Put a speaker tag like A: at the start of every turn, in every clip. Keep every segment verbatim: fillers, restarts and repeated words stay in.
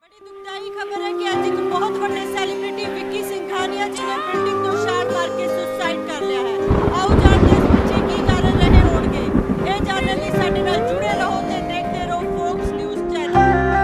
A: बड़ी दुखदाई खबर है कि आज एक बहुत बड़े सेलिब्रिटी विक्की सिंघानिया जी ने बिल्डिंग तो शॉट मार के सुसाइड कर लिया है। आओ जानते हैं इस पीछे की कारण रहे होंगे। ये जानने लिए साडे नाल जुड़े रहो ते देखते रहो फोक्स न्यूज़ चैनल।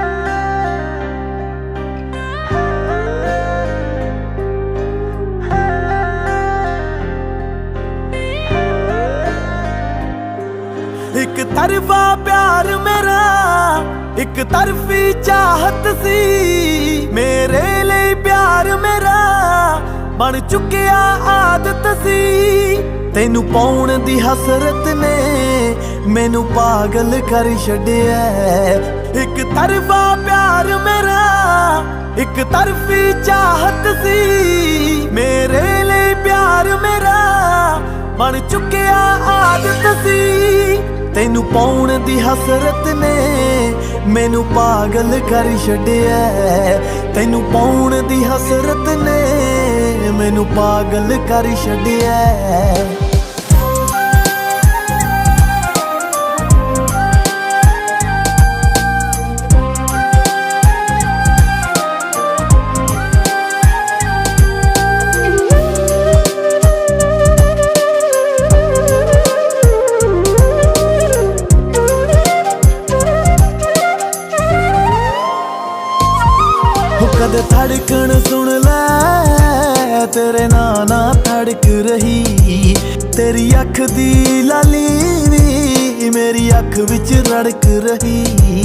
B: एक तरफा प्यार मेरा एक तरफी चाहत सी, मेरे लिए प्यार मेरा बन चुकिया आदत सी। तेनू पाउण दी हसरत ने मैनू पागल कर छड्डिया। एक तरफा प्यार मेरा एक तरफी चाहत सी, मेरे लिए प्यार मेरा बन चुकिया आदत सी। तेनू पाउण दी हसरत ने मैनू पागल कर छड्डिया। तेनू पाउण दी हसरत ने मैनू पागल कर छड्डिया। कदे धड़कन सुन ले तेरे नाना धड़क रही, तेरी अख दी लाली नी मेरी अख विच रड़क रही।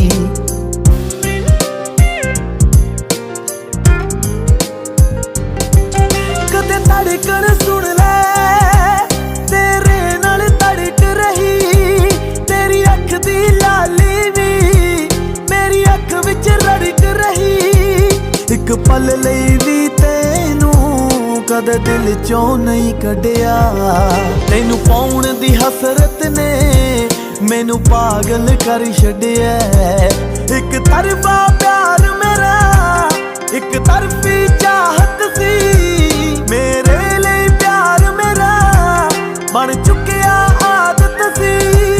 B: कदे धड़कन सुन ले तेरे नाल धड़क रही, तेरी अख दी लाली नी मेरी अख विच रड़क रही। एक पल लई भी तेनू कदे दिल चों नहीं कढ़िया। तेनू पाउण दी हसरत ने मैनू पागल कर छड्डिया। एक तरफा प्यार मेरा एक तरफी चाहत सी, मेरे लिए प्यार मेरा बन चुकिया आदत सी।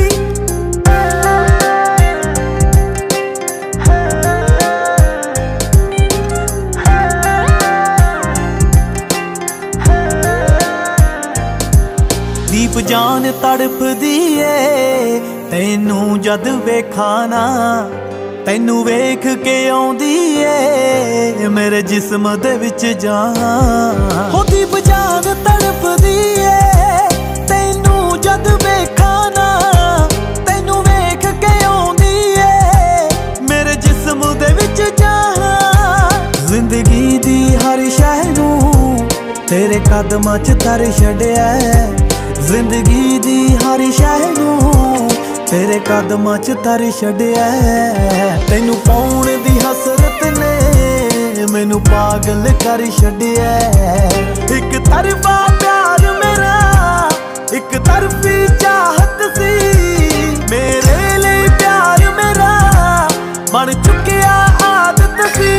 B: दीप जान तड़पदी ए तैनू जद वेखां ना, तैनू वेख के आउंदी ए मेरे जिस्म दे विच जान। हो दीप जान तड़पदी ए तैनू जद वेखां ना, तैनू वेख के आउंदी ए मेरे जिस्म दे विच जान। जिंदगी दी हर शै नू तेरे कदमां च धर छड्डिया। जिंदगी दी हर शै नू तेरे कदमां च धर छड्डिया। तैनू पाउण दी हसरत ने मैनू पागल कर छड्डिया। एक तरफा प्यार मेरा एक तरफी चाहत सी, मेरे लिए प्यार मेरा बन चुकिया आदत सी।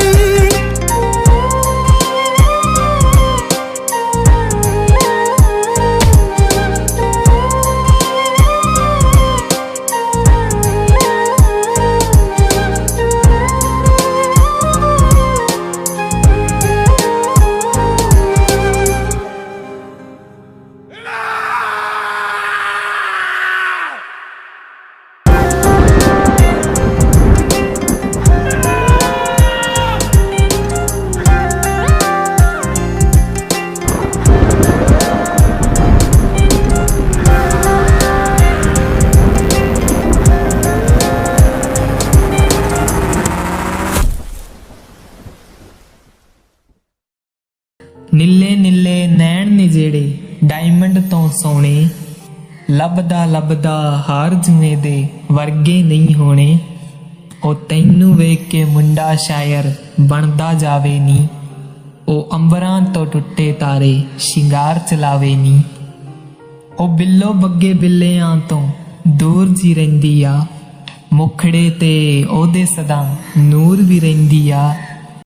C: नीले नीले नैण ने जेड़े डायमंड तो सोने, लभदा लभदा हार जुए दे वर्गे नहीं होने। ओ तैनू वेख के मुंडा शायर बनदा जावे नी, ओ अंबरां तो टुट्टे तारे शिंगार चलावे नी। ओ बिल्लो बग्गे बिल्लियां तो दूर जी रहिंदी आ, मुखड़े ते ओदे सदा नूर भी रहिंदी आ।